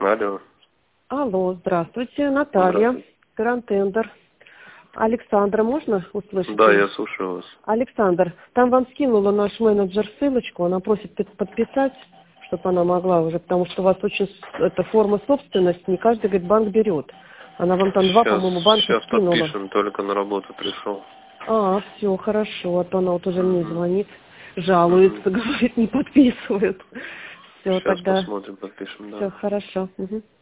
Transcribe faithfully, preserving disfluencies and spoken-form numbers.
Алло. Алло, здравствуйте, Наталья, Здравствуйте. Гранд-тендер. Александра, можно услышать? Да, я слушаю вас. Александр, там вам скинула наш менеджер ссылочку, она просит пи- подписать, чтобы она могла уже, потому что у вас очень с- эта форма собственности, не каждый, говорит, банк берет. Она вам там два, Сейчас, по-моему, банка сейчас скинула. подпишем, только на работу пришел. А, все, хорошо, а то она вот уже мне Угу. звонит, жалуется, Угу. говорит, не подписывает. Все, Сейчас тогда посмотрим, подпишем, все да. хорошо. Мгм.